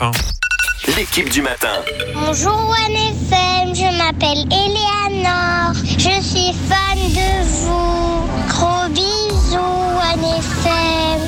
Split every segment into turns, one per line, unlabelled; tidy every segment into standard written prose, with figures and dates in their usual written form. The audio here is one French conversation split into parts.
Hein.
L'équipe du matin.
Bonjour OneFM, je m'appelle Eleanor. Je suis fan de vous. Gros bisous OneFM.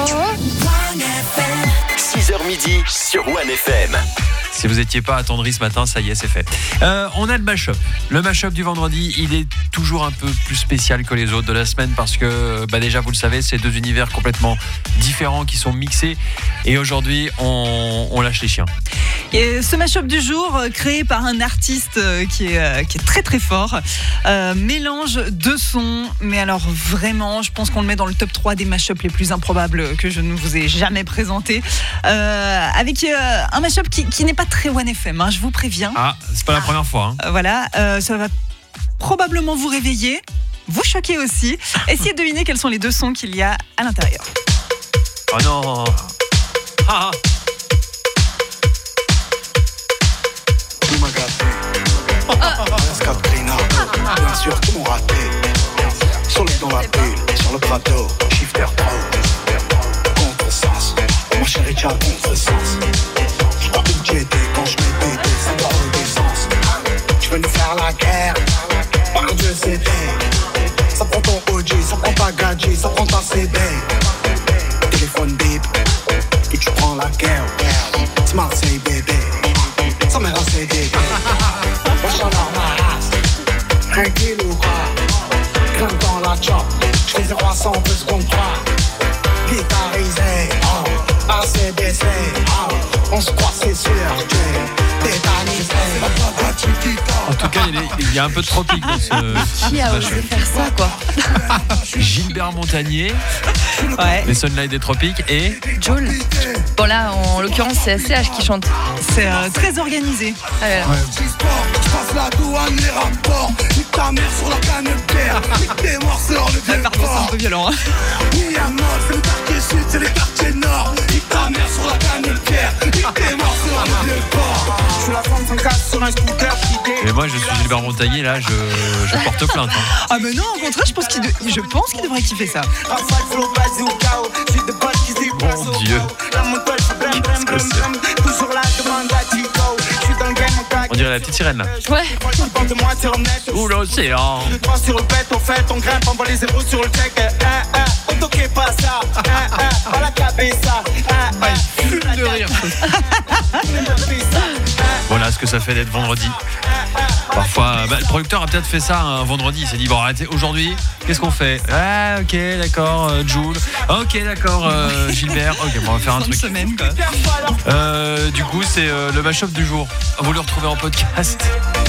6h midi sur OneFM.
Si vous n'étiez pas attendri ce matin, ça y est, c'est fait. On a le mashup. Le mashup du vendredi, il est toujours un peu plus spécial que les autres de la semaine parce que, déjà, vous le savez, c'est deux univers complètement différents qui sont mixés. Et aujourd'hui, on lâche les chiens.
Et ce mashup du jour, créé par un artiste qui est très très fort, mélange deux sons, mais alors vraiment, je pense qu'on le met dans le top 3 des mashups les plus improbables que je ne vous ai jamais présentés. Avec un mashup qui n'est pas très OneFM, je vous préviens.
Ah, c'est pas la première fois.
Voilà, ça va probablement vous réveiller, vous choquer aussi. Essayez de deviner quels sont les deux sons qu'il y a à l'intérieur.
Oh non. Ah.
Bien sûr, tout mon raté. Soleil dans la pile, sur le plateau, shifter pro. Contresens, mon chéri, tu as contresens. Je crois que j'étais quand je m'étais dit, c'est pas obéissance. Tu veux nous faire la guerre, par Dieu c'était. Ça prend ton OG, ça prend ta gadget, ça prend ta CD. Téléphone bip, et tu prends la guerre. C'est Marseille bébé, ça m'a lancé des wesh alors ma race, tranquille ou quoi? Grimpe dans la chop, j'fais 0 à 100 plus qu'on croit. Guitarisé, ACDC, on se croit c'est sûr, tétanisé.
En tout cas, il y a un peu de tropique dans ce.
Qui a osé faire ça, quoi?
Gilbert Montagnier,
Ouais.
les Sunlight des Tropiques et
Joule. Bon, là, en l'occurrence, c'est SCH qui chante.
C'est très organisé.
Ah, voilà.
Je passe la douane, les rapports, nique ta mère sur la canne de terre, nique tes morts sur le vieux
Parfois, c'est un
port.
peu violent.
Miamol, c'est le quartier sud, c'est les quartiers nord, nique ta mère sur la canne de terre, nique tes morts sur le vieux port. Je suis la 35 sur un scooter,
mais moi, je suis Gilbert Montagnier, là, je porte plainte.
Ah mais non, au contraire, je pense qu'il devrait kiffer ça.
Mon Dieu. On dirait la petite sirène, là.
Ouais.
Sous l'océan.
Sur le pet, au fait, on grimpe, on voit les zéros sur le check. On toquait pas ça. Pas la cabeza.
Fume de rire. Voilà ce que ça fait d'être vendredi. Parfois, le producteur a peut-être fait ça un vendredi. Il s'est dit, bon, arrêtez, aujourd'hui, qu'est-ce qu'on fait? Ah, ok, d'accord, Jules. Ok, d'accord, Gilbert. Ok, bon, on va faire un truc.
Semaine, quoi.
Du coup, c'est le mashup du jour. Vous le retrouvez en podcast.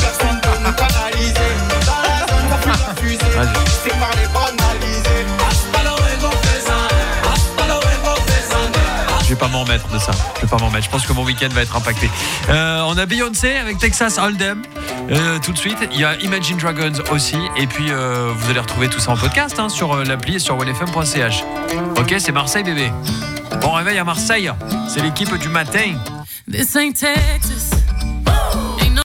Je vais pas m'en remettre de ça. Je pense que mon week-end va être impacté. On a Beyoncé avec Texas Hold'em. Tout de suite, il y a Imagine Dragons aussi. Et puis, vous allez retrouver tout ça en podcast sur l'appli et sur onefm.ch. Ok, c'est Marseille, bébé. Bon réveil à Marseille. C'est l'équipe du matin.
This ain't Texas.